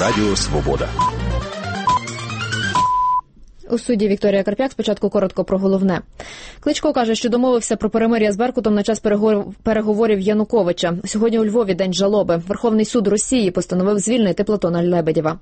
Радіо Свобода. У студії Вікторія Карп'як. Спочатку коротко про головне. Кличко каже, що домовився про перемир'я з Беркутом на час переговорів Януковича. Сьогодні у Львові день жалоби. Верховний суд Росії постановив звільнити Платона Лебедєва.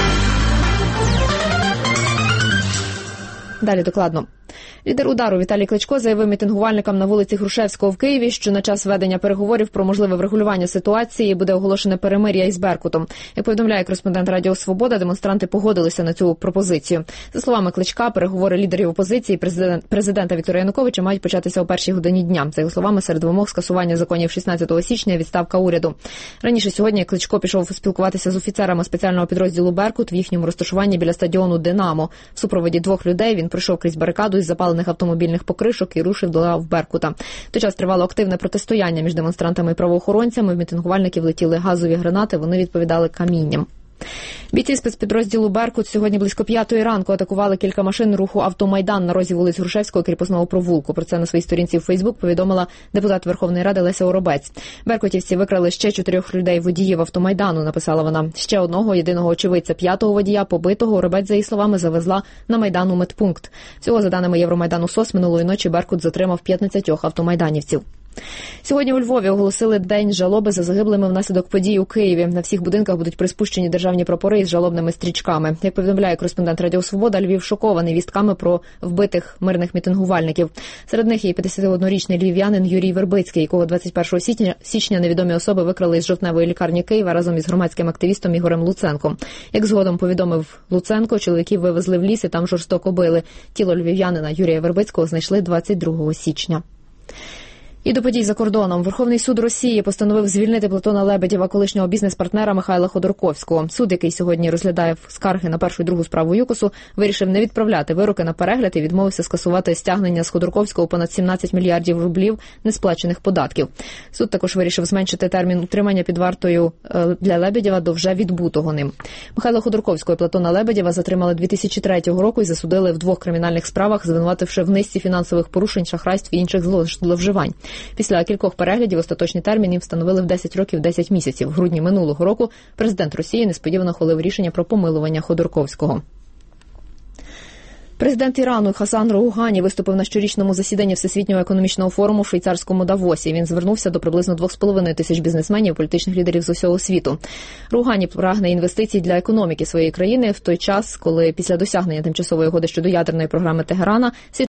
Далі докладно. Лідер «Удару» Віталій Кличко заявив мітингувальникам на вулиці Грушевського в Києві, що на час ведення переговорів про можливе врегулювання ситуації буде оголошене перемир'я із Беркутом. Як повідомляє кореспондент Радіо Свобода, демонстранти погодилися на цю пропозицію. За словами Кличка, переговори лідерів опозиції президента Віктора Януковича мають початися о 1-й годині дня. За його словами, серед вимог скасування законів 16 січня, відставка уряду. Раніше сьогодні Кличко пішов спілкуватися з офіцерами спеціального підрозділу «Беркут» в їхньому розташуванні біля стадіону «Динамо». В супроводі 2 людей він пройшов крізь барикаду із запалених автомобільних покришок і рушив до лав Беркута. В той час тривало активне протистояння між демонстрантами і правоохоронцями. В мітингувальників летіли газові гранати, вони відповідали камінням. Бійці спецпідрозділу «Беркут» сьогодні близько 5-ї ранку атакували кілька машин руху «Автомайдан» на розі вулиць Грушевського і Кріпосного провулку. Про це на своїй сторінці в Фейсбук повідомила депутат Верховної Ради Леся Оробець. Беркутівці викрали ще 4 людей водіїв «Автомайдану», написала вона. Ще одного єдиного очевидця, 5-го водія, побитого, Оробець, за її словами, завезла на Майдан у медпункт. Всього, за даними Євромайдану СОС, минулої ночі «Беркут» затримав 15 автомайданівців. Сьогодні у Львові оголосили день жалоби за загиблими внаслідок подій у Києві. На всіх будинках будуть приспущені державні прапори із жалобними стрічками. Як повідомляє кореспондент Радіо Свобода, Львів шокований вістками про вбитих мирних мітингувальників. Серед них є 51-річний львів'янин Юрій Вербицький, якого 21 січня невідомі особи викрали із жовтневої лікарні Києва разом із громадським активістом Ігорем Луценком. Як згодом повідомив Луценко, чоловіків вивезли в ліс і там жорстоко били. Тіло львів'янина Юрія Вербицького знайшли 22 січня. І до подій за кордоном. Верховний суд Росії постановив звільнити Платона Лебедєва, колишнього бізнес-партнера Михайла Ходорковського. Суд, який сьогодні розглядає скарги на першу і другу справу ЮКОСу, вирішив не відправляти вироки на перегляд і відмовився скасувати стягнення з Ходорковського понад 17 мільярдів рублів несплачених податків. Суд також вирішив зменшити термін утримання під вартою для Лебедєва до вже відбутого ним. Михайла Ходорковського і Платона Лебедєва затримали 2003 року і засудили в 2 кримінальних справах, звинувативши в низці фінансових порушень, шахрайств і інших зловживань. Після кількох переглядів остаточний термін їм встановили в 10 років 10 місяців. В грудні минулого року президент Росії несподівано ухвалив рішення про помилування Ходорковського. Президент Ірану Хасан Роухані виступив на щорічному засіданні Всесвітнього економічного форуму в швейцарському Давосі. Він звернувся до приблизно 2,5 тисяч бізнесменів і політичних лідерів з усього світу. Роухані прагне інвестицій для економіки своєї країни в той час, коли після досягнення тимчасової угоди щодо ядерної програми Тегерана